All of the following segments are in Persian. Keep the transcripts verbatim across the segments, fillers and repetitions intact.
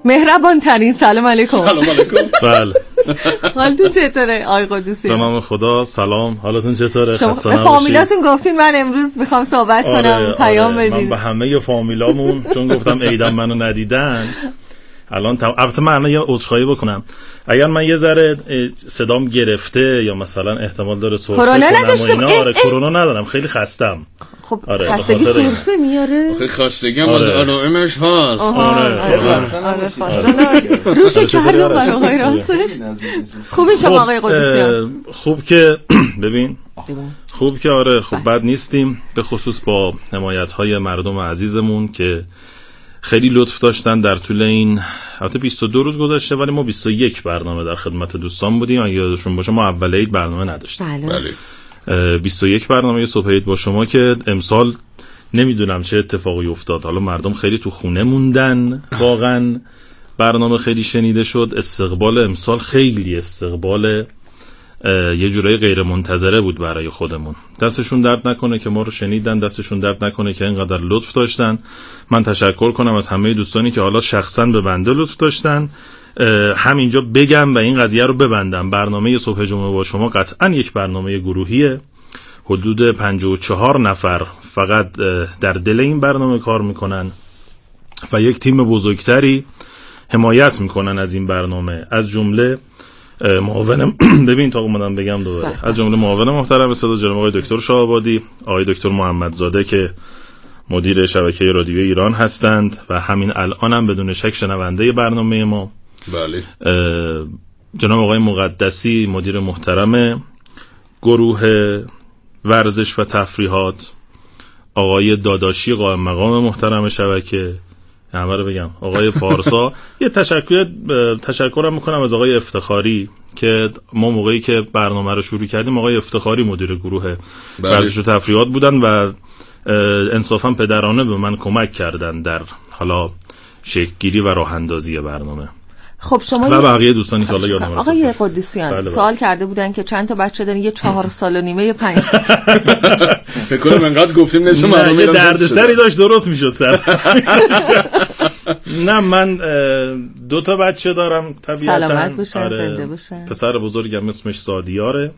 مهربان ترین. سلام علیکم. سلام علیکم. بله. حالتون چطوره آقای قدوسی؟ به نام خدا. سلام، حالتون چطوره؟ شما به فامیلاتون گفتین من امروز میخوام صحبت کنم. آره، پیام آره. بدین. من به همه فامیلامون چون گفتم عیدم منو ندیدن الان تم... البته من یه عذرخواهی بکنم اگر من یه ذره صدام گرفته یا مثلا احتمال داره سرفه کرونا کنم نداشتم. و اینا. آره کرونا ندارم، خیلی خستم. خب آره، خستگی سرفه میاره؟ خیلی خستگی هم از علائمش هست. آره آره خسته روش کردم برای آقای راستش. خوبی شما آقای قدوسیان؟ خوب که ببین خوب که آره خوب بد نیستیم، به خصوص با حمایت‌های مردم عزیزمون که خیلی لطف داشتن در طول این البته بیست و دو روز گذشته، ولی ما بیست و یک برنامه در خدمت دوستان بودیم. اگه یادشون باشه ما اول عید برنامه نداشتیم. بله. بیست و یک برنامه صبح عید با شما که امسال نمیدونم چه اتفاقی افتاد. حالا مردم خیلی تو خونه موندن، واقعا برنامه خیلی شنیده شد. استقبال امسال خیلی استقبال یه جورایی غیر منتظره بود برای خودمون. دستشون درد نکنه که ما رو شنیدن، دستشون درد نکنه که اینقدر لطف داشتن. من تشکر کنم از همه دوستانی که حالا شخصا به بنده لطف داشتن. همینجا بگم و این قضیه رو ببندم، برنامه صبح جمعه با شما قطعا یک برنامه گروهیه. حدود پنجاه و چهار نفر فقط در دل این برنامه کار میکنن و یک تیم بزرگتری حمایت میکنن از این برنامه، از جمله معاون ببین تا اومدم بگم دوباره از جمله معاون محترم صدا جناب آقای دکتر شاهآبادی، آقای دکتر محمدزاده که مدیر شبکه رادیو ایران هستند و همین الان هم بدون شک شنونده برنامه ما. بله. جناب آقای مقدسی مدیر محترم گروه ورزش و تفریحات، آقای داداشی قائم مقام محترم شبکه، همه رو بگم، آقای پارسا. یه تشکر تشکرم میکنم از آقای افتخاری که ما موقعی که برنامه رو شروع کردیم آقای افتخاری مدیر گروه ورزش و تفریحات بودن و انصافا پدرانه به من کمک کردن در حالا شکل‌گیری و راه اندازی برنامه. خب شما و بقیه دوستانی که حالا یادم رفت. آقای قدوسیان سوال کرده بودن که چند تا بچه دارین؟ یه چهار سال و نیمه، پنج سال. فکر کنم انقدر گفتیم نشه مردم ایران دردسری داشت درست میشد سر. نه من دو تا بچه دارم طبیعتا. سلامت باشن، زنده باشن. پسر بزرگم اسمش سادیاره،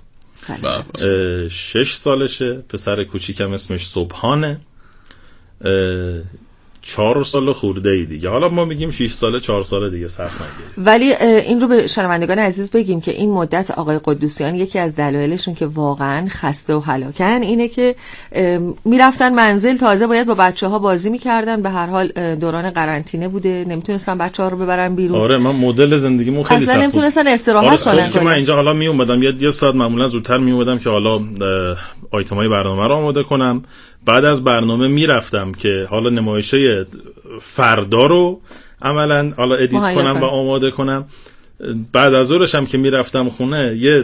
شش سالشه. پسر کوچیکم اسمش صبحانه، چهار سال خورده ای دیگه. حالا ما میگیم شش ساله، چهار ساله دیگه سخت نگیرید. ولی این رو به شنوندگان عزیز بگیم که این مدت آقای قدوسیان یکی از دلایلشون که واقعا خسته و هلاکن اینه که میرفتن منزل، تازه باید با بچه‌ها بازی میکردن. به هر حال دوران قرنطینه بوده، نمیتونستن بچه‌ها رو ببرن بیرون. آره من مدل زندگیمون خیلی سخت بود. اصلا نمیتونستن استراحت آره کنن. که من اینجا حالا می اومدم یه, یه ساعت معمولا زودتر می اومدم که حالا آیتمای برنامه رو آماده کنم. بعد از برنامه میرفتم که حالا نمایشه فردا رو عملا حالا ادیت کنم و آماده کنم. بعد از ظهرش هم که میرفتم خونه یه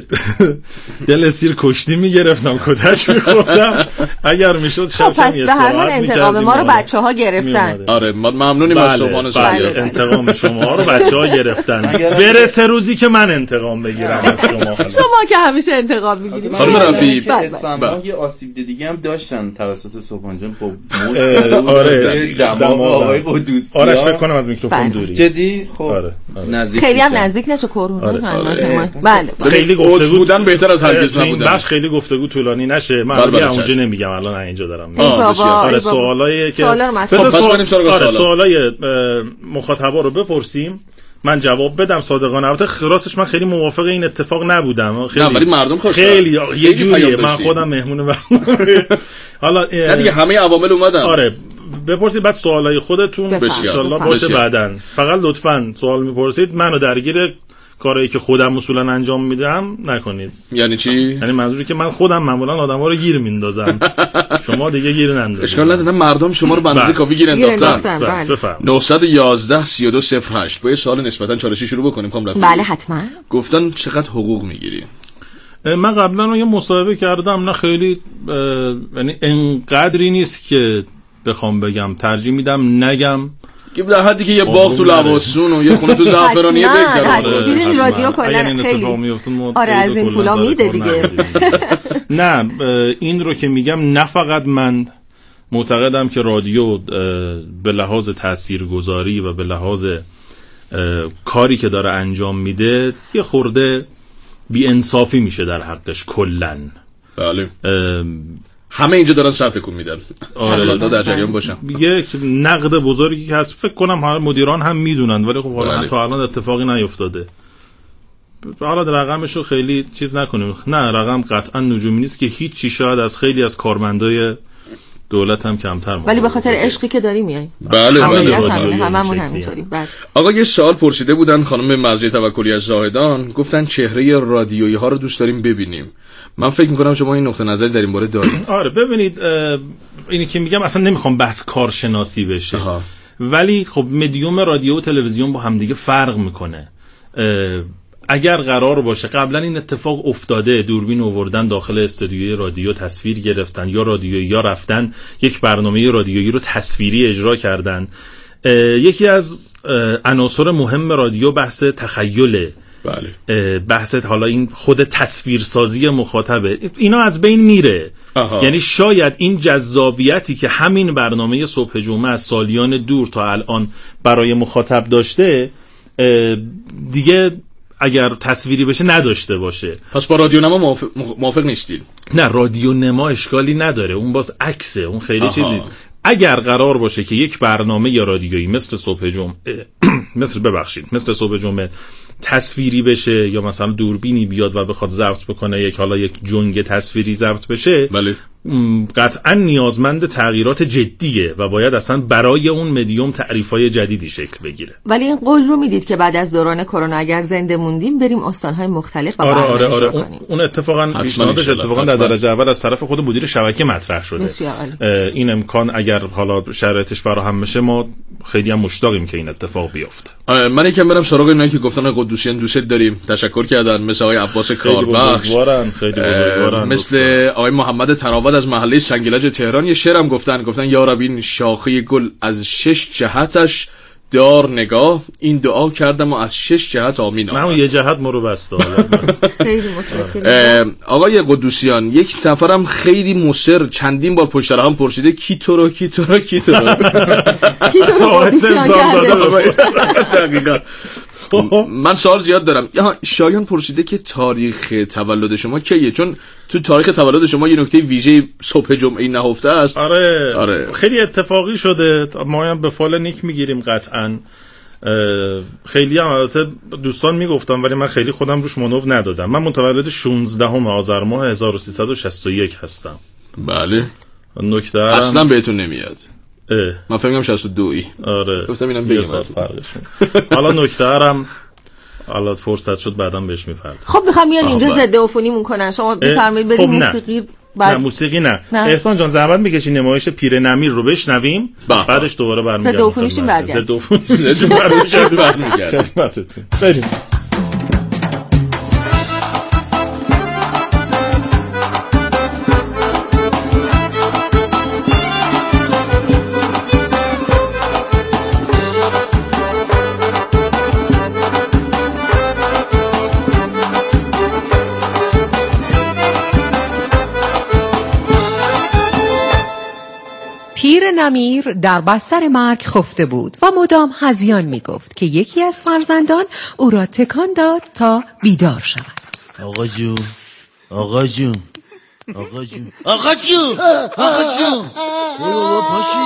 دل سیر کشتی میگرفتم، کتک میخوردم. اگر میشد شب کمی استراحت میکردیم. پس به هر حال انتقام ما رو بچه‌ها گرفتن. آره ما ممنونیم از شما. بله انتقام شما رو بچه‌ها گرفتن. برسه روزی که من انتقام بگیرم از شما. شما که همیشه انتقام میگیرید. خانم رفیع اسفندان یه آسیب دیگه هم داشتن توسط صبحان جان با آره دماغ آقای قدوسیان. آرش فکر کنم از میکروفون دوری. جدی خب نزدیک خیلی هم نزدیک نشه کرونا. بله خیلی گفتگو بودن بهتر از هرگز نبودن. بخش خیلی گفتگو طولانی نشه. من اونجا نمیگم، الان اینجا دارم میگم. آره سوالایی که سوالا سوالای مخاطبا رو بپرسیم من جواب بدم صادقانه. البته راستش من خیلی موافق این اتفاق نبودم. خیلی ولی مردم خوشحال. خیلی یه جوریه من خودم مهمون برنامه. حالا نه دیگه همه عوامل اومدن. آره بپرسید بعد سوالای خودتون ان شاءالله باشه بعداً. فقط لطفاً سوال میپرسید منو درگیر کارهایی که خودم اصولا انجام میدم نکنید. یعنی چی؟ یعنی منظوری که من خودم معمولا آدما رو گیر میندازم، شما دیگه گیر نندازید. اشکال نداره، مردم شما رو به اندازه کافی گیر انداختن. بفرمایید. نه یک یک سی دو صفر هشت با یه سوال نسبتا چالشی شروع بکنیم. خانم رفیع بله حتما. گفتن چقدر حقوق میگیری؟ من قبلا یه مصاحبه کردم، نه خیلی یعنی انقدری نیست که بخوام بگم، ترجیح میدم نگم. که در حدی که یه باغ تو لواسون و یه خونه تو زعفرانیه بگذره. ببینید رادیو کلا خیلی آره از این پولا میده دیگه. نه این رو که میگم، نه فقط من معتقدم که رادیو به لحاظ تاثیرگذاری و به لحاظ کاری که داره انجام میده یه خورده بی انصافی میشه در حقش کلن. بله همه اینجا دارن سر تکون میدن. آره در جریان باشم. یک نقد بزرگی که هست، فکر کنم همه مدیران هم میدونن، ولی خب حالا تا الان اتفاقی نیفتاده. حالا رقمشو خیلی چیز نکنیم، نه رقم قطعا نجومی نیست که هیچ چی، شاید از خیلی از کارمندای دولت هم کمتر، ولی به خاطر عشقی که داری میای. بله بله هممون همینطوری. بله آقا یه سوال پرسیده بودن خانم مرضیه توکلی از زاهدان، گفتن چهره رادیویی ها رو دوست داریم ببینیم. من فکر میکنم شما این نقطه نظری در این باره دارید. آره ببینید اینی که میگم اصلا نمیخوام بحث کارشناسی بشه، آها. ولی خب مدیوم رادیو و تلویزیون با هم دیگه فرق میکنه. اگر قرار باشه قبلا این اتفاق افتاده، دوربین آوردن داخل استودیوی رادیو تصویر گرفتن، یا رادیویی یا رفتن یک برنامه رادیویی رو تصویری اجرا کردن. یکی از عناصر مهم رادیو بحث تخیله. بله. بحث حالا این خود تصویرسازی مخاطبه، اینا از بین میره. آها. یعنی شاید این جذابیتی که همین برنامه صبح جمعه از سالیان دور تا الان برای مخاطب داشته دیگه اگر تصویری بشه نداشته باشه. پس با رادیو نما موافق, موافق نیستید؟ نه رادیو نما اشکالی نداره، اون باز عکسه، اون خیلی چیزی نیست. اگر قرار باشه که یک برنامه یا رادیویی مثل صبح جمعه مثل ببخشید مثل صبح جمعه تصویری بشه، یا مثلا دوربینی بیاد و بخواد ضبط بکنه، یک حالا یک جنگ تصویری ضبط بشه، بله. قطعا نیازمند تغییرات جدیه و باید اصلا برای اون مدیوم تعریفای جدیدی شکل بگیره. ولی این قول رو میدید که بعد از دوران کرونا اگر زنده موندیم بریم استانهای مختلف و آره برنامه آره آره اون, اون اتفاقا پیشنهادش اتفاقا در درجه اول از طرف خود مدیر شبکه مطرح شده. این امکان اگر حالا شرایطش فراهم بشه ما خیلی هم مشتاقیم که این اتفاق بیفته. من یکم برم سراغ اینایی که گفتن قدوسیان دوست داریم، تشکر کردن، مثل آقای عباس کاربخش، خیلی بزرگوارن، مثل آقای محمد تراود از محله سنگلج تهران. یه شعرم گفتن گفتن یا رب این شاخه گل از شش جهتش دار نگاه، این دعا کردم و از شش جهت آمین. من یه جهت مرو بسته. خیلی متشکرم. آقای قدوسیان یک نفرم خیلی مصر چندین بار پشت سر هم پرسیده کی تو رو کی تو رو کی تو رو کی تو رو قدوسیان کرده. دقیقاً. من سوال زیاد دارم. شایان پرسیده که تاریخ تولد شما کیه؟ چون تو تاریخ تولد شما یه نکته ویژه صبح جمعه نهفته است. آره. آره خیلی اتفاقی شده، ما هم به فال نیک میگیریم قطعاً. خیلی هم البته دوستان میگفتم ولی من خیلی خودم روش منو ندادم. من متولد شانزدهم آذر ماه هزار و سیصد و شصت و یک هستم. بله. نکته اصلا بهتون نمیاد. اه. من فکر کنم شصت و دو ای. آره. گفتم اینم بگم حالا نکته هرم حالا فرصت شد بعدم بهش میپردازم. خب میخوام میان اینجا ضد عفونیمون کنن، شما بفرمایید بریم خب موسیقی. بعد نه موسیقی نه, نه. احسان جان زحمت میکشی نمایش پیر نمیر رو بشنویم، بعدش دوباره برمیگردیم. ضد عفونیشیم برگرد. ضد عفونیشیم برمیگردیم خدمتتون. بریم. پیر نمیر در بستر مرگ خفته بود و مدام هذیان می گفت که یکی از فرزندان او را تکان داد تا بیدار شود. آقا جون آقا جون آقا جون آقا جون آقا جون ای بابا پاشو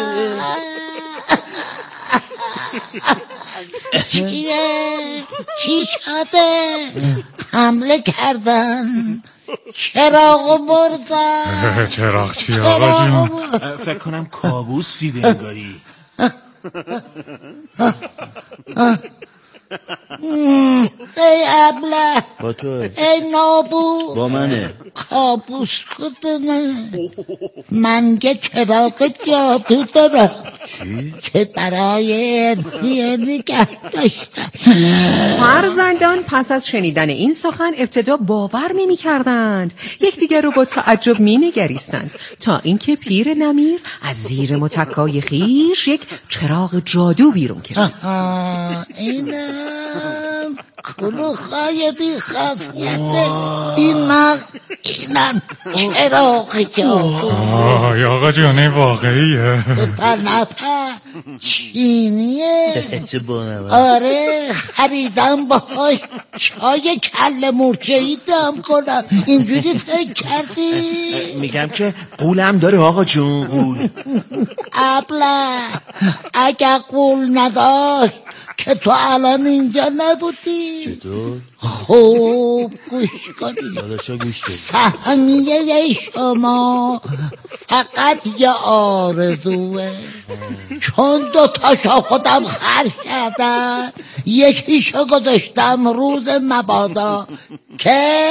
دیگه. چیه چی شده؟ حمله کردن، چراغو بردن. چراغ چی آقا جون؟ فکر کنم کابوس دیده انگاری. ای ابله با تو ای نابود با منه کابوس کدنه من که چراغ جادو دارم. چی؟ که برای ارسیه نگه داشتم. فرزندان پس از شنیدن این سخن ابتدا باور نمی کردند، یکدیگر رو با تعجب می نگریستند تا اینکه پیر نمیر از زیر متکای خیش یک چراغ جادو بیرون کشید. اینم کلوخای بی خاصیت بی مغز اینم چراغ جادو. آی آقا جونه واقعیه؟ پر نپر چینیه. آره خریدم باهاش چای کل مرچه‌ای دم کنم. اینجوری فکر کردی؟ میگم که قولم داره آقا جون. قول ابله اگر قول نداشت که تو الان اینجا نبودی. چطور؟ خوب گوش کنی. سهمیه شما فقط یه آرزوه. چون دو تاشا خودم خرج کردم، یکیشو گذاشتم روز مبادا که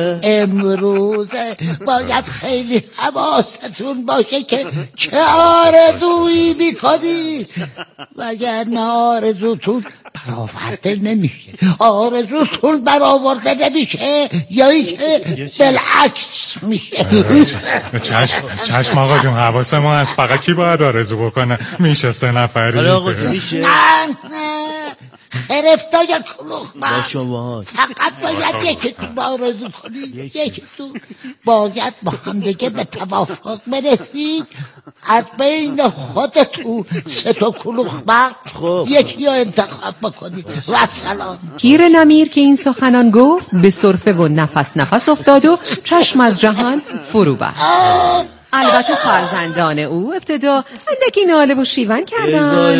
امروزه. باید خیلی حواستون باشه که چه آرزویی میکنی، وگرنه آرزوتون برآورده نمیشه. آرزوتون برآورده نمیشه یا اینکه بالعکس میشه. چشم چشم آقا جون، حواس ما از فقط کی باید آرزو بکنه؟ میشه سه نفری؟ آره آقا میشه. نه نه خرفتای کلوخ من فقط باید یکیتون آرزو کنید. یکیتون باید با هم دیگه به توافق برسید از بین خودتون سه تا کلوخ مغز یکی رو انتخاب بکنید و سلام. پیر نمیر که این سخنان گفت به سرفه و نفس نفس افتاد و چشم از جهان فرو بست. البته فرزندان او ابتدا اندکی ناله و شیون کردند.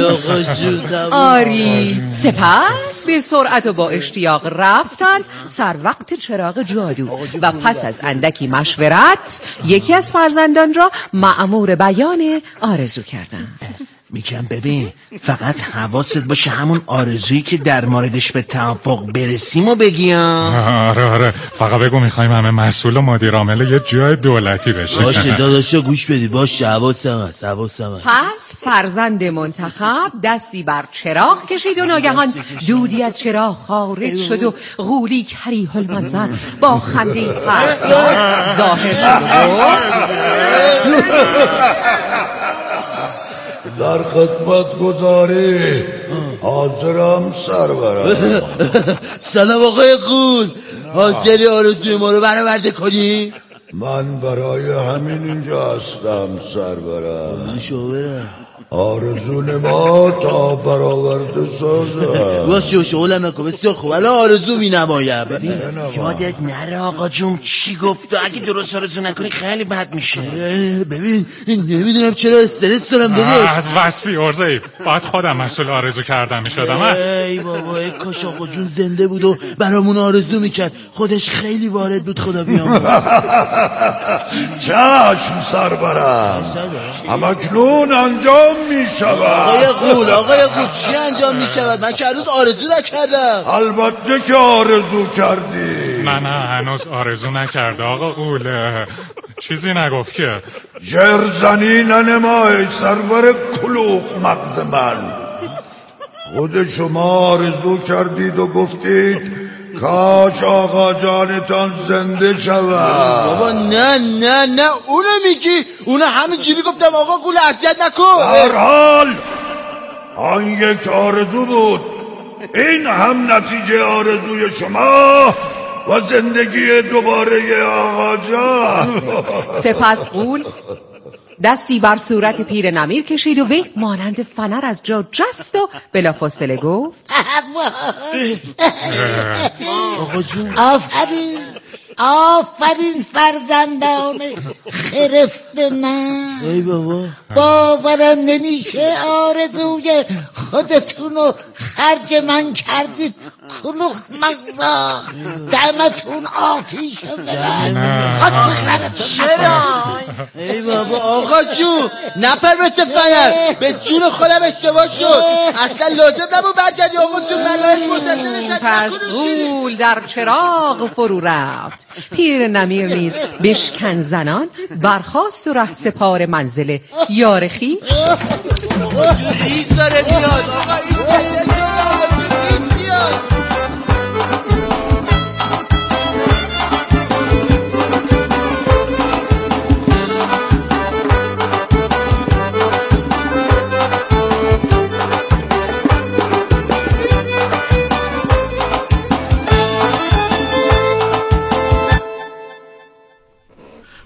آری سپس به سرعت و با اشتیاق رفتند سر وقت چراغ جادو و پس از اندکی مشورت یکی از فرزندان را مأمور بیان آرزو کردند. میگم ببین فقط حواست باشه همون آرزویی که در موردش به توافق برسیم و بگیم. آره آره فقط بگو میخوایم همه مسئول و مدیر عامل یه جای دولتی بشه. باشه داداشا گوش بدید. باشه حواسم هست حواسم هست. پس فرزند منتخب دستی بر چراغ کشید و ناگهان دودی از چراغ خارج شد و غولی کریه المنظر با خنده ترسناک ظاهر شد. در خدمت گذاری حاضرم سرورم. سلام آقای قول، حاضری آرزوی ما رو برآورده کنی؟ من برای همین اینجا هستم سرورم. من شاورم. آرزون ما تا برآورده سازم. باشه باشه اولم نکن. بسیار خوب الان آرزو می نمایم. ببین یادت نره آقا جون چی گفت؟ اگه درست آرزو نکنی خیلی بد میشه. ببین نمیدونم چرا استرس دارم داداش. از وصفی عرضه‌ای باید خودم مسئول آرزو کردم میشدم. ای بابا ای کاش آقا جون زنده بود و برامون آرزو میکرد. خودش خیلی وارد بود. خدا بیامرزه. چشم سرورم. همکنون انجام می شود. آقای قول آقای قول چی انجام می شود؟ من که هنوز آرزو نکردم. البته که آرزو کردی. نه نه هنوز آرزو نکرده آقا قول. چیزی نگفت که. جرزنی ننمای سرور کلوخ مغز من. خود شما آرزو کردید و گفتید کاش آقا جانتان زنده شود. بابا نه نه نه اونو میگی. اونو همینجوری گفتم آقا قول اذیت نکن. در حال آن یک آرزو بود. این هم نتیجه آرزوی شما و زندگی دوباره آقا جان. سپس قول دستی بر صورت پیر نمیر کشید و وی مانند فنر از جا جست و بلافاصله گفت آقا جون آفرین آفرین فرزندان خرفت من. ای بابا باورم نمیشه آرزوی خودتونو خرج من کردید. کلوخ مغزا دمتون آتیش برن. خود بخرتون چرا؟ ای بابا آقا جون نپر مثل فنر. به جون خودم اشتباه شد. اصلا لازم نبود برگردی آقا جون. ملایت منتظرت. پس غول در چراغ فرو رفت. پیر نمیر نیز بشکن زنان برخاست و ره سپار منزل یار خویش. ریز داره میاد آقا. این ریز میاد.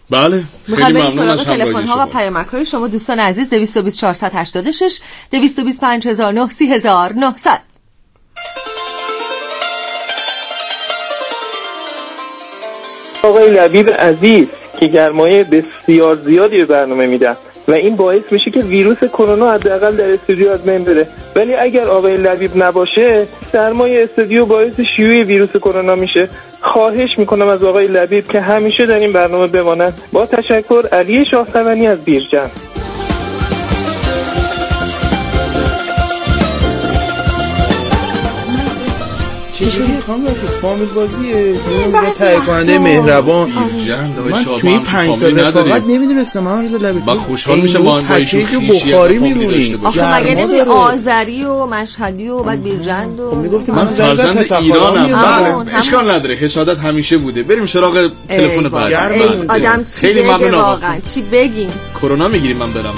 بله میخوام بریم سراغ تلفن ها و پیامک های شما دوستان عزیز. دویست و بیست چهارصد و هشتاد و شش دویست و بیست پنج هزار و نه سی هزار و نهصد. آقای لبیب عزیز که گرمایه بسیار زیادی به برنامه میدن و این باعث میشه که ویروس کرونا حداقل در استودیو از بین بره، ولی اگر آقای لبیب نباشه سرمایه استودیو باعث شیوع ویروس کرونا میشه. خواهش میکنم از آقای لبیب که همیشه در این برنامه بمانند. با تشکر، علی شاهسوانی از بیرجند. چجوری خانم فامیل بازیه یه تهیه کننده مهربان. من توی این پنج سال رفاقت نمیدونستم من رضا لبیب. من خوشحال میشم با ایشون خیشی بخاری میمونی. آخه مگه نمیدونی آذری و مشهدی و بعد بیرجند و میگفتی من فرزند ایرانم. اشکال نداره، حسادت همیشه بوده. بریم سراغ تلفن بعدی. آدم خیلی ممنون واقعا. چی بگیم؟ کرونا میگیریم من برم.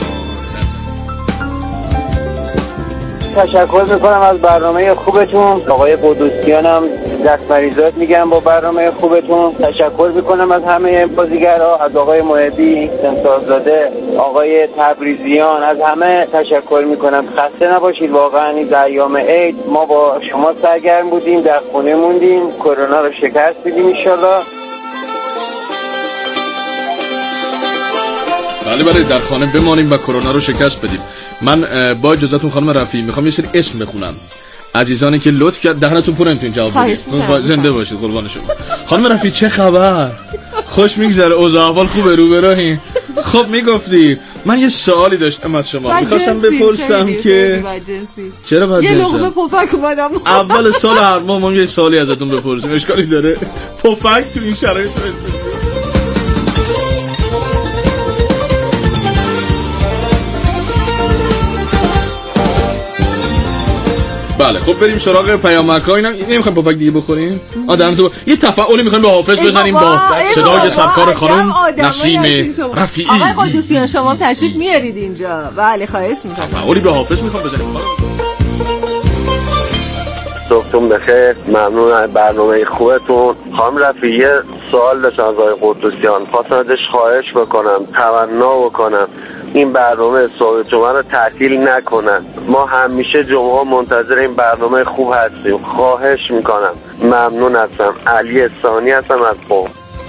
تشکر میکنم از برنامه خوبتون. آقای قدوسیان هم دست مریضات میگم با برنامه خوبتون. تشکر میکنم از همه بازیگرها، از آقای محبی، سمسارزاده، آقای تبریزیان، از همه تشکر میکنم. خسته نباشید. واقعا این ایام عید ما با شما سرگرم بودیم، در خونه موندیم، کرونا رو شکست بدیم انشالله. بله بله در خانه بمانیم و کرونا رو شکست بدیم. من با اجازهتون خانم رفیعی میخوام یه سری اسم بخونم. عزیزانی که لطف کرد دهنتون پرن تو این جواب بدید. زنده باشید قربان شما. خانم رفیعی چه خبر؟ خوش میگذره؟ اوضاع احوال خوبه؟ رو به راهی؟ خب میگفتید من یه سوالی داشتم از شما، میخواستم بپرسم که چرا بعد یه لقمه پفک اومدم اول سال هر ماه ما یه سوالی ازتون بپرسیم، اشکالی داره؟ پفک تو این شرایط بله خب بریم سراغ پیامک‌ها. اینا نمیخوایم پفک دیگه بخوریم؟ آدم تو یه تفاعلی میخوایم به حافظ بزنیم با صدای سبکار خانم نسیم رفیعی. آقای قدوسیان شما تشریف میارید اینجا؟ بله خواهش می‌کنم. تفاعلی به حافظ میخوام بزنیم. صبحتون بخیر، ممنون از برنامه خوبتون. خانم رفیعی سوال داشتم از آقای قدوسیان، خواستم ازش خواهش بکنم، تمنا بکنم این برنامه صبح جمعه رو تعطیل نکنن. ما همیشه جمعه منتظر این برنامه خوب هستیم. خواهش میکنم. ممنون هستم. علی ثانی هستم از قم.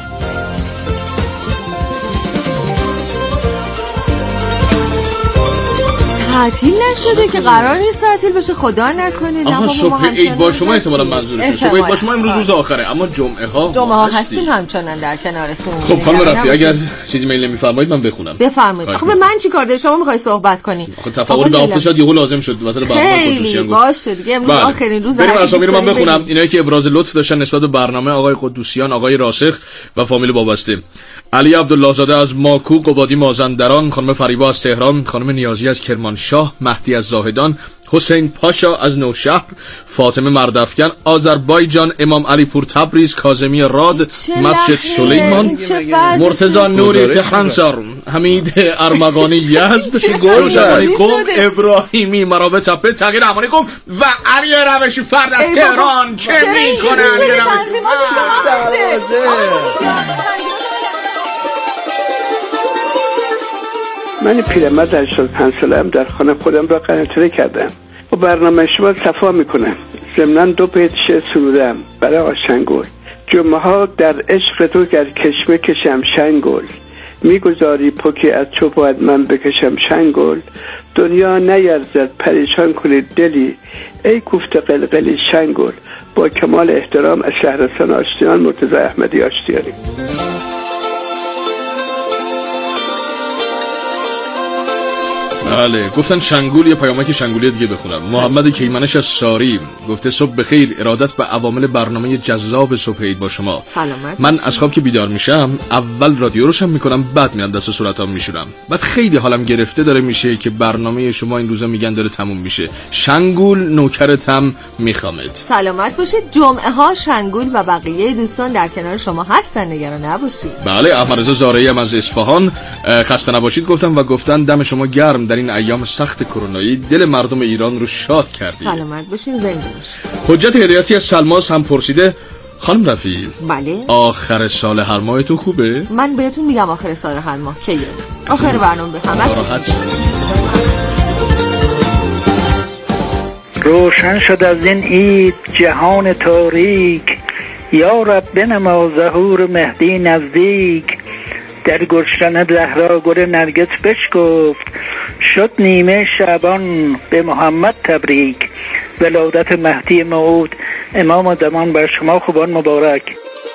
تعطیل نشده که قرار نیست تعطیل بشه، خدا نکنه. آها صبح عید با شما احتمالاً منظورشه. صبح عید با شما امروز روز آخره، اما جمعه ها جمعه ها هستیم همچنان در کنارتون. خب خانم رفیعی اگر چیزی میل نمی‌فرمایید من بخونم. بفرمایید. خب من چیکار دارم؟ شما می‌خواید صحبت کنی؟ خب تفاعل به حافظ شد یهو لازم شد مثلا برنامه قدوسیان گفت. باشه دیگه امروز آخرین روز. بریم اسامی رو من بخونم. اینایی که ابراز لطف داشتن نسبت به برنامه آقای قدوسیان، آقای راسخ و فامیل وابسته: علی عبدالله زاده از ماکو، قبادی مازندران، خانم فریبا از تهران، خانم نیازی از کرمانشاه، مهدی از زاهدان، حسین پاشا از نوشهر، فاطمه مردافکن، آذربایجان، امام علی پور تبریز، کاظمی راد، مسجد سلیمان، مرتضی نوری تهرانسار، حمید ارمغانی یزد، روشنی قم، ابراهیمی مرابط تپه، تغییر امانی قم و علی روشی فرد از تهران. چه میکنه علی روشی؟ من پیرمرد هشتاد و پنج ساله‌ام، در خانه خودم را قرنطینه کردم. با برنامه شما صفا میکنم. ضمناً دو بیت شعر سرودم برای آقا شنگل. جمعه ها در عشق تو گر کشمه کشم شنگل، میگذاری پوکی از تو باید من بکشم شنگل. دنیا نیرزد پریشان کنید دلی، ای کوفت قلقلی شنگل. با کمال احترام از شهرستان آشتیان، مرتضی احمدی آشتیانی. بله گفتن شنگول. یه پیامک شنگولی دیگه بخونم. محمد کیمنش از ساری گفته صبح بخیر، ارادت به عوامل برنامه جذاب صبح عید با شما. سلامت. من از خواب که بیدار میشم اول رادیو روشن میکنم، بعد میام دست و صورتام میشورم، بعد خیلی حالم گرفته داره میشه که برنامه شما این روزا میگن داره تموم میشه. شنگول نوکرتم میخوامد. سلامت باشید. جمعه ها شنگول و بقیه دوستان در کنار شما هستن، نگران نباشید. بله احمد رضا زارعی هم از اصفهان خسته نباشید گفتم و گفتن دم شما گرم در این ایام سخت کرونایی، دل مردم ایران رو شاد کردید. سلامت باشین، زنده باشین. حجت هدایتی از سلماس هم پرسیده خانم رفیع، بله. آخر سال هر ماه تو خوبه؟ من بهتون میگم آخر سال هر ماه کیه. آخر برنامه به همه روشن شد از این عید جهان تاریک، یا رب بنما ظهور مهدی نزدیک. در گلشن زهرا گل نرگس بشکفت، شد نیمه شعبان به محمد تبریک. ولادت مهدی موعود امام زمان بر شما خوبان مبارک.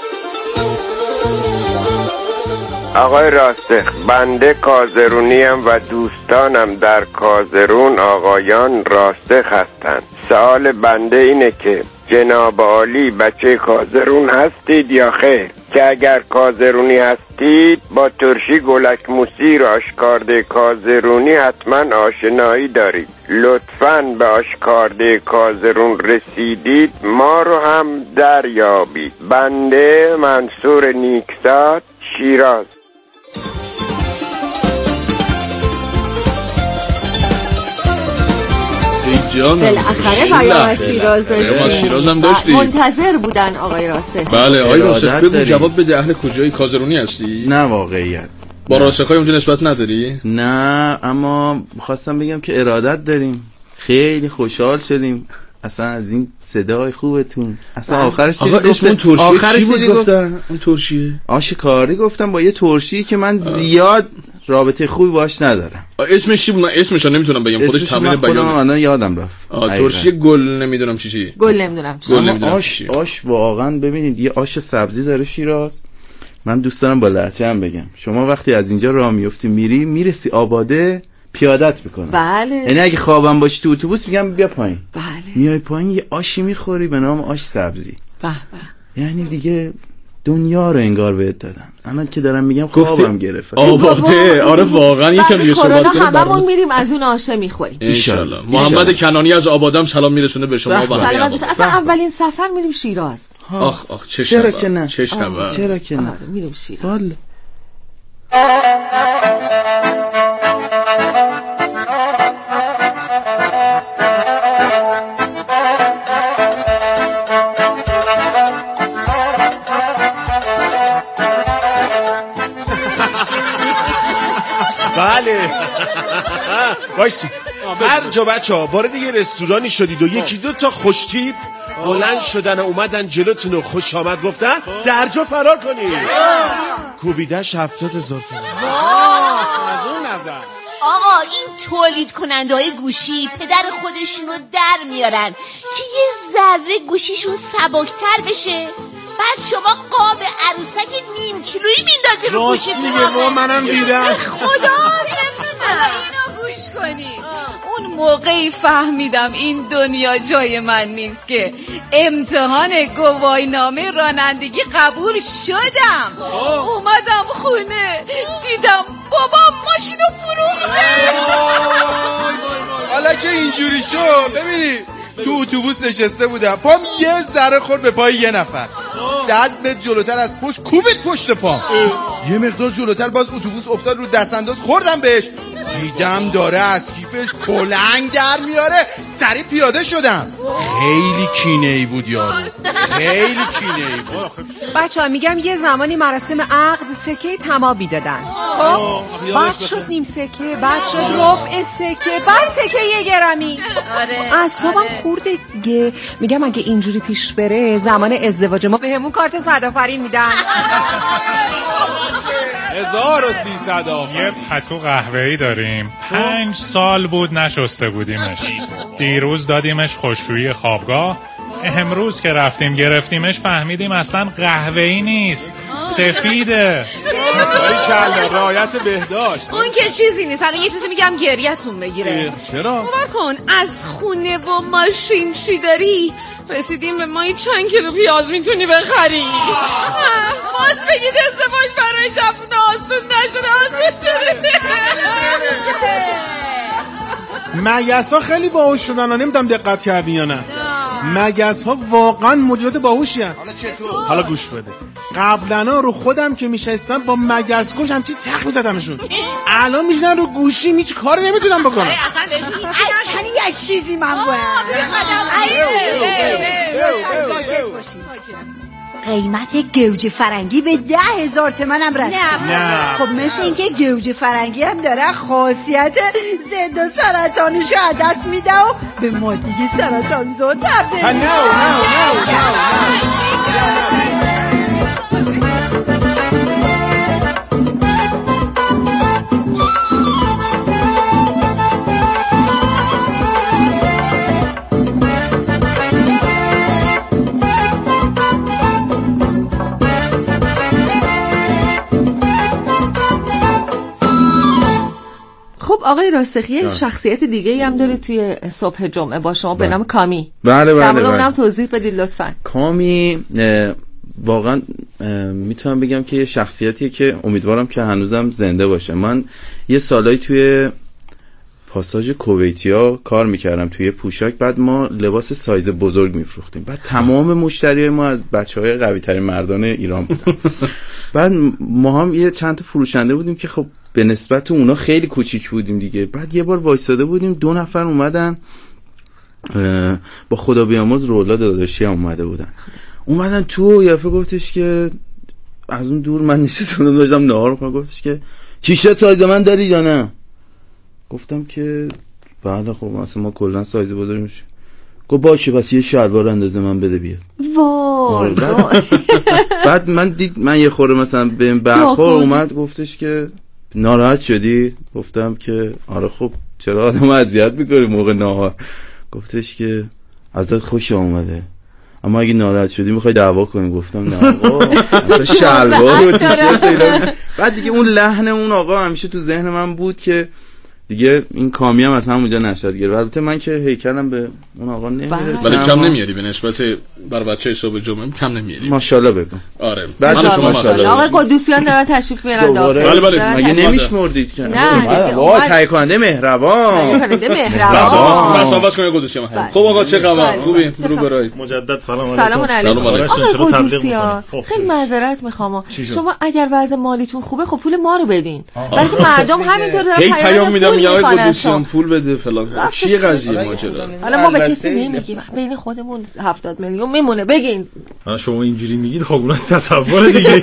آقای راسخ، بنده کازرونیم و دوستانم در کازرون آقایان راسخ هستند. سوال بنده اینه که جناب عالی بچه کازرون هستید یا خیر؟ که اگر کازرونی هستید با ترشی گلک موسی را آشکارده کازرونی حتما آشنایی دارید. لطفاً به آشکارده کازرون رسیدید ما رو هم دریابید. بنده منصور نیکزاد، شیراز. بالاخره پیام از شیراز داشتیم. از شیراز هم داشتی. منتظر بودن آقای راسخ. بله آقای راسخ بگو جواب بده، اهل کجای کازرونی هستی؟ نه واقعیت با راسخای اونجا نسبت نداری؟ نه، اما خواستم بگم که ارادت داریم. خیلی خوشحال شدیم اصلا از این صدای خوبتون. اصلا آخرش آقا اسم اون ترشیه چی بود گفتن؟ اون ترشیه آش کاری گفتم، با یه ترشی که من زیاد رابطه خوبی باش ندارم. اسمش چی بود؟ من اسمش رو نمیتونم بگم، خودش تمرین بیانه. من یادم رفت. ترشی گل نمیدونم چی چی. گل نمیدونم چی. گل نمیدونم آش آش واقعا ببینید یه آش سبزی داره شیراز. من دوست دارم با لهجه هم بگم. شما وقتی از اینجا راه میفتی میری میرسی آباده پیادت میکنه. بله. یعنی اگه خوابم باشی تو اتوبوس میگم بیا پایین. بله. میای پایین یه آشی میخوری به نام آش سبزی. به به. یعنی دیگه دنیا رو انگار بهت دادن. الان که دارم میگم خوابم گرفت. آباده. آره واقعا یکم دیگه صحبت کنیم. هممون میریم از اون آشه میخوریم ان شاء الله. محمد کنانی از آبادم سلام میرسونه به شما و سلام باشه. اصلا اولین سفر میریم شیراز. آخ آخ چه چرا که نه؟ چه شب. چرا که نه؟ میریم شیراز. بله بایستی هر جا بچه ها وارد یه رستورانی شدید و یکی دو تا خوشتیپ بلند شدن و اومدن جلوتون و خوش آمد گفتن در جا فرار کنید. کوبیدش هفتاد هزار تومان از اون نظر. آقا این تولید کننده های گوشی پدر خودشونو در میارن که یه ذره گوشیشون سبکتر بشه، بعد شما قاب عروسک نیم کیلویی میندازی رو گوشیتون. راستی منم دیدم. خدا اینو گوش کنی. اون موقعی فهمیدم این دنیا جای من نیست که امتحان گواهینامه رانندگی قبول شدم. اومدم خونه دیدم بابام ماشینو فروخته. حالا که اینجوری شد ببینی تو اتوبوس نشسته بودم، پام یه ذره خورد به پای یه نفر، صد متر جلوتر از پشت کوبید پشت پام، یه مقدار جلوتر باز اتوبوس افتاد رو دست انداز، خوردم بهش، دیدم داره از کیفش کلنگ در میاره، سری پیاده شدم. خیلی کینه ای بود یارو، خیلی کینه ای بود. بچه ها میگم یه زمانی مراسم عقد سکه تمابی دادن، خب بعد شد نیم سکه، بعد شد ربع سکه، بعد سکه یه گرمی. اعصابم خورده دیگه. میگم اگه اینجوری پیش بره زمان ازدواج ما به همون کارت صدافرین میدن. هزار و سیصد آفرین. یه پتو قهوه‌ای داریم، پنج سال بود نشسته بودیمش. دیروز دادیمش خوشرویی خوابگاه، امروز که رفتیم گرفتیمش فهمیدیم اصلا قهوه‌ای نیست، سفیده. باریکلا، رعایت بهداشت. اون که چیزی نیست. الان یه چیزی میگم گریتون بگیره. چرا؟ باور کن از خونه با ماشین چی داری؟ رسیدیم به مایی چند کیلو پیاز میتونی بخری. باز بگید ازدواج برای جوون آسون نشده. مگس ها خیلی باهوش شدن، نمیدونم دقت کردی یا نه. مگس ها واقعا موجودات باهوشی هستن. حالا چطور؟ حالا گوش بده. قبلا رو خودم که میشستم با مگس کش همچی تخ میزدمشون، الان میشنن رو گوشی هیچ کاری نمیتونم بکنم. اصلا بهشون چنی یه چیزی من باید ساکت باشی. قیمت گوجه فرنگی به ده هزار تومنم رسید. نه. خب مثل اینکه گوجه فرنگی هم داره خاصیت ضد سرطانشو از دست میده و به ماده سرطان زا تبدیل نه نه خب آقای راسخی شخصیت دیگه هم داره توی صبح جمعه با شما به نام کامی. بله بله بله. اونم توضیح بدید لطفاً. کامی واقعا میتونم بگم که یه شخصیتیه که امیدوارم که هنوزم زنده باشه. من یه سالایی توی پاساژ کویتیا کار میکردم توی پوشاک، بعد ما لباس سایز بزرگ میفروختیم، بعد تمام مشتریای ما از بچهای قوی ترین مردان ایران بودن. بعد ما هم یه چند تا فروشنده بودیم که خب به نسبت اونا خیلی کوچیک بودیم دیگه. بعد یه بار وایساده بودیم، دو نفر اومدن با خدا بیامرز رولا داداشی هم اومده بودن، اومدن تو یافه گفتش که از اون دور من نشستم داشتم نهار می‌کردم، گفتش که تیشرت سایز من داری یا نه؟ گفتم که بله خب مثلا ما کلا سایز بزرگ میشه. گفت باشه پس یه شلوار اندازه من بده بیاد. وای بعد, بعد من دید من یه خورده مثلا به این برخور اومد، گفتش که ناراحت شدی؟ گفتم که آره خب چرا آدم اذیت می‌کنی موقع نهار. گفتش که ازت خوش اومده اما اگه ناراحت شدی میخوای دعوا کنی. گفتم نه آقا شلوار و تیشرت. بعد دیگه اون لحن اون آقا همیشه تو ذهن من بود که دیگه این کامی هم از همونجا نشد گرفت. البته من که هیکلم به اون آقا نمیرسه ولی کم نمیاری به نسبت بر بچه صبح جمعه کم نمیاری ماشاءالله بگو. آره بعد شما ماشاءالله. آقای قدوسیان دارن تشریف میارن داخل. بله بله مگه نمیشمردید که نه وای تهیه کننده مهربان کننده مهربان بس آواز کنه قدوسیان. خب آقا چه خبر؟ خوبی؟ رو برای مجدد سلام سلام علیکم. آقای قدوسیان خیلی خب معذرت میخوام، شما اگر وضع مالیتون خوبه خب پول ما رو بدین، بلکه مردم همینطور دارن پیام میدم یا آقای قدوسیان پول بده فلان. چیه قضیه ماجرا؟ حالا ما به کسی نمیگیم، بین خودمون هفتاد میلیون میمونه بگین. شما اینجوری میگید خب اون تصور دیگه.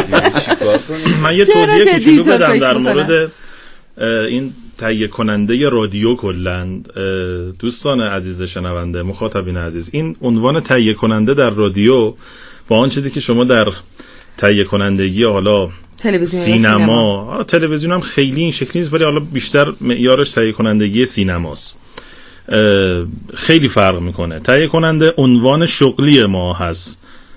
من یه توضیح کوچولو بدم در مورد این تهیه کننده رادیو کلند. دوستان عزیز شنونده، مخاطبین عزیز، این عنوان تهیه کننده در رادیو با آن چیزی که شما در تهیه کنندگی حالا تلویزیون سینما، حالا تلویزیون هم خیلی این شکلی نیست ولی حالا بیشتر معیارش تهیه کنندگی سینماست، خیلی فرق میکنه. تهیه کننده عنوان شغلی ما هست،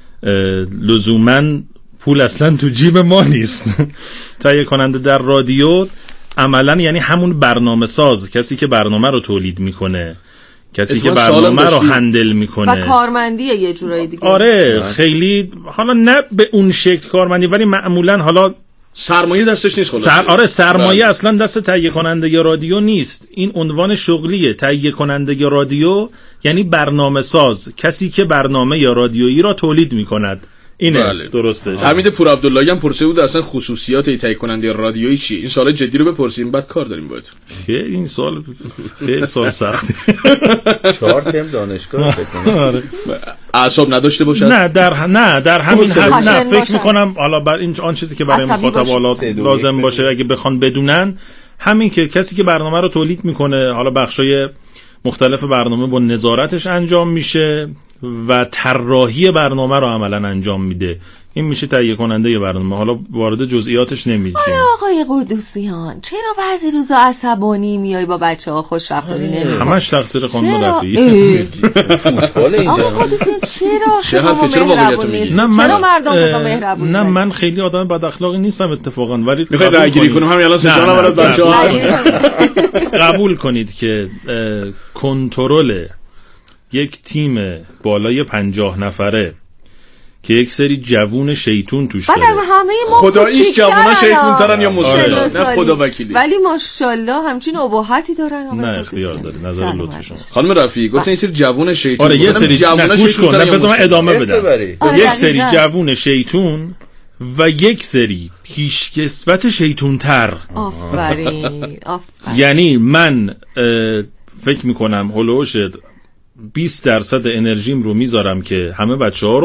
لزوماً پول اصلا تو جیب ما نیست. تهیه کننده در رادیو عملاً یعنی همون برنامه ساز، کسی که برنامه رو تولید میکنه، کسی که برنامه رو هندل میکنه و کارمندیه یه جورایی دیگه. آره خیلی حالا نه به اون شکل کارمندی ولی معمولاً حالا سرمایه دستش نیست خلاص. سر... آره سرمایه بله. اصلا دست تهیه کننده یا رادیو نیست، این عنوان شغلیه. تهیه کننده یا رادیو یعنی برنامه ساز، کسی که برنامه یا رادیویی را تولید میکند. اینه بله. درسته. حمید پور عبداللهی هم پرسیده بود اصلا خصوصیات تهیه کننده رادیویی چیه. این سوال جدی رو بپرسیم بعد کار داریم باید. خیلی این سوال خیلی سوال سختی. چهار ترم دانشگاه بکنم اعصاب نداشته باشد. نه در نه در همین حد نه فکر میکنم حالا بر این آن چیزی که برای مخاطب حالا لازم باشه اگه بخوان بدونن همین که کسی که برنامه رو تولید میکنه، حالا بخشای مختلف برنامه با نظارتش انجام میشه و طراحی برنامه رو عملا انجام میده، این میشه تهیه کننده ی برنامه. حالا وارد جزئیاتش نمیشیم. آره آقای قدوسیان چرا بعضی روزا عصبانی میای با بچه‌ها خوش رفتاری نمی‌کنی؟ همش تقصیر خانم رفیعی. فوتبال اینجا. آقا قدوسیان چرا شما چرا واقعیت میگید؟ چرا مردم بگم مهربون؟ نه من خیلی آدم بد اخلاقی نیستم اتفاقا، ولی میخوای رأی گیری کنم همین الان سجانا برات بچه‌ها قبول کنید که کنترل یک تیم بالای پنجاه نفره که یک سری جوون شیطون توش داره، بعد از همه ما خداییش جوونا شیطون ترن یا مسلمان نه خدا وکیلی، ولی ماشاءالله همچین ابهاتی دارن. نه اختیار داره، نظر لطف شما خانم رفیعی گفتن این سری جوون شیطون. آره یه سری جوونا شیطون ترن. بذار من ادامه بدم. یک سری جوون شیطون و یک سری پیشکسوت شیطون تر. آفرین آفرین. یعنی من فکر میکنم هولوش بیست درصد انرژیم رو میذارم که همه بچه‌ها رو